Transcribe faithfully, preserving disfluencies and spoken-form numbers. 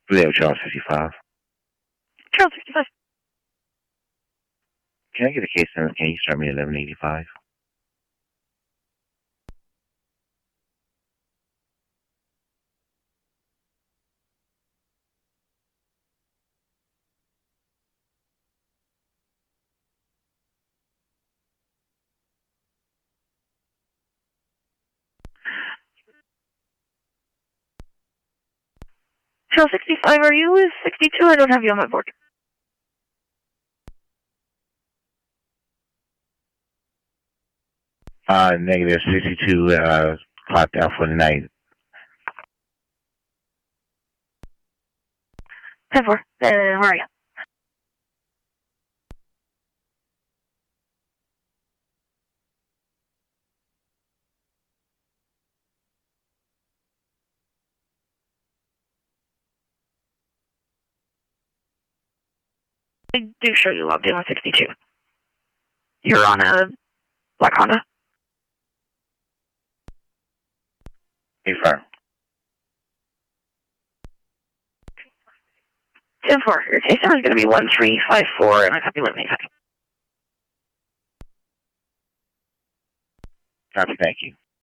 Leo Charles fifty-five. Charles fifty-five. Can I get a case number? Can you start me at eleven eighty-five? Charles sixty-five, are you with sixty-two? I don't have you on my board. Uh, negative sixty-two, uh, clocked out for the night. ten four, uh, where are you? I do show you logged in on sixty-two. You're on a black Honda. Confirm. ten four, your case number is going to be one three five four, and I copy eleven eighty-five. Copy, thank you.